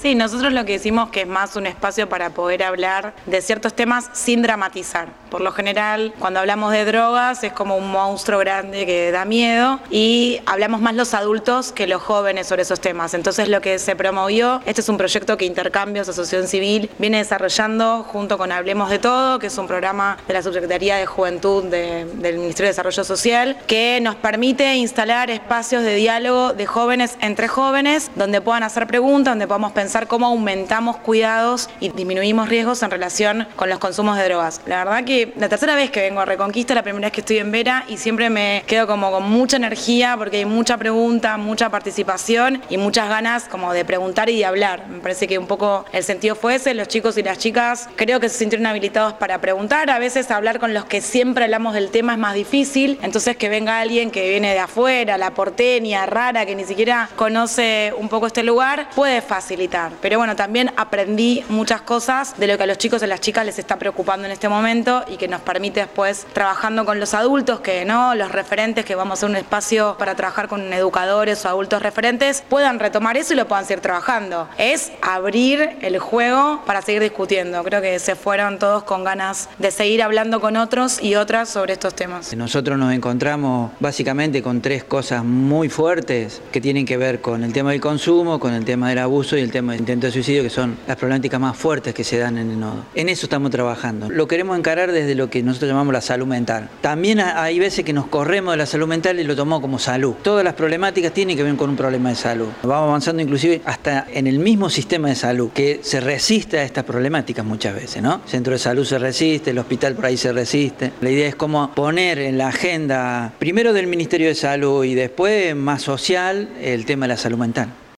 Sí, nosotros lo que decimos que es más un espacio para poder hablar de ciertos temas sin dramatizar. Por lo general, cuando hablamos de drogas es como un monstruo grande que da miedo y hablamos más los adultos que los jóvenes sobre esos temas. Entonces lo que se promovió, este es un proyecto que Intercambios, Asociación Civil, viene desarrollando junto con Hablemos de Todo, que es un programa de la Subsecretaría de Juventud del Ministerio de Desarrollo Social, que nos permite instalar espacios de diálogo de jóvenes entre jóvenes, donde puedan hacer preguntas, donde podamos pensar cómo aumentamos cuidados y disminuimos riesgos en relación con los consumos de drogas. La verdad que la tercera vez que vengo a Reconquista, la primera vez que estoy en Vera, y siempre me quedo como con mucha energía porque hay mucha pregunta, mucha participación y muchas ganas como de preguntar y de hablar. Me parece que un poco el sentido fue ese, los chicos y las chicas creo que se sintieron habilitados para preguntar, a veces hablar con los que siempre hablamos del tema es más difícil, entonces que venga alguien que viene de afuera, la porteña, rara, que ni siquiera conoce un poco este lugar, puede facilitar. Pero bueno, también aprendí muchas cosas de lo que a los chicos y a las chicas les está preocupando en este momento y que nos permite después, trabajando con los adultos, que no, los referentes, que vamos a hacer un espacio para trabajar con educadores o adultos referentes, puedan retomar eso y lo puedan seguir trabajando. Es abrir el juego para seguir discutiendo. Creo que se fueron todos con ganas de seguir hablando con otros y otras sobre estos temas. Nosotros nos encontramos básicamente con tres cosas muy fuertes que tienen que ver con el tema del consumo, con el tema del abuso y el tema del intento de suicidio, que son las problemáticas más fuertes que se dan en el nodo. En eso estamos trabajando. Lo queremos encarar desde lo que nosotros llamamos la salud mental. También hay veces que nos corremos de la salud mental y lo tomamos como salud. Todas las problemáticas tienen que ver con un problema de salud. Vamos avanzando inclusive hasta en el mismo sistema de salud, que se resiste a estas problemáticas muchas veces, ¿no? El centro de salud se resiste, el hospital por ahí se resiste. La idea es cómo poner en la agenda, primero del Ministerio de Salud y después más social, el tema de la salud mental.